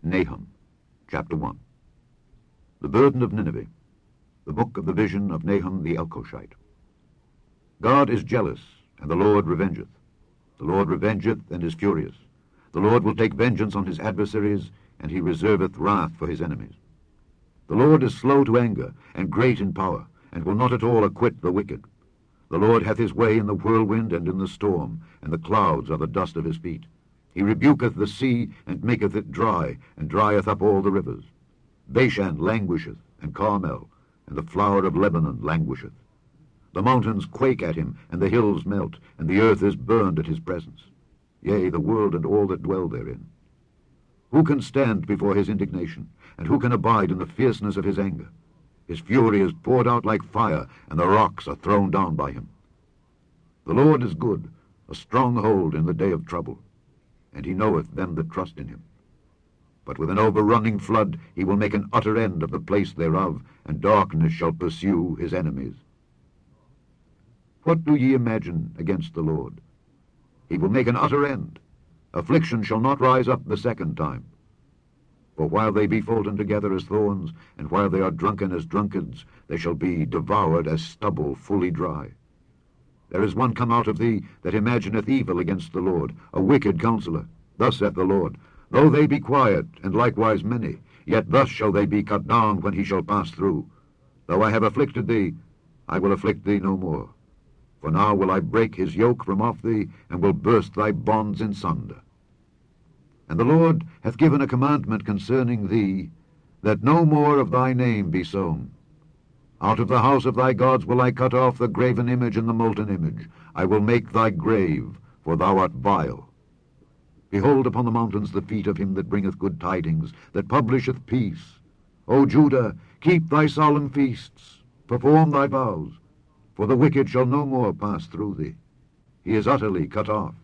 Nahum, chapter 1. The burden of Nineveh, the book of the vision of Nahum the Elkoshite. God is jealous, and the Lord revengeth. The Lord revengeth, and is furious. The Lord will take vengeance on his adversaries, and he reserveth wrath for his enemies. The Lord is slow to anger, and great in power, and will not at all acquit the wicked. The Lord hath his way in the whirlwind and in the storm, and the clouds are the dust of his feet. He rebuketh the sea, and maketh it dry, and drieth up all the rivers. Bashan languisheth, and Carmel, and the flower of Lebanon languisheth. The mountains quake at him, and the hills melt, and the earth is burned at his presence. Yea, the world and all that dwell therein. Who can stand before his indignation, and who can abide in the fierceness of his anger? His fury is poured out like fire, and the rocks are thrown down by him. The Lord is good, a stronghold in the day of trouble, and he knoweth them that trust in him. But with an overrunning flood he will make an utter end of the place thereof, and darkness shall pursue his enemies. What do ye imagine against the Lord? He will make an utter end. Affliction shall not rise up the second time. For while they be folden together as thorns, and while they are drunken as drunkards, they shall be devoured as stubble fully dry. There is one come out of thee that imagineth evil against the Lord, a wicked counselor. Thus saith the Lord, though they be quiet, and likewise many, yet thus shall they be cut down when he shall pass through. Though I have afflicted thee, I will afflict thee no more. For now will I break his yoke from off thee, and will burst thy bonds in sunder. And the Lord hath given a commandment concerning thee, that no more of thy name be sown. Out of the house of thy gods will I cut off the graven image and the molten image. I will make thy grave, for thou art vile. Behold upon the mountains the feet of him that bringeth good tidings, that publisheth peace. O Judah, keep thy solemn feasts, perform thy vows, for the wicked shall no more pass through thee. He is utterly cut off.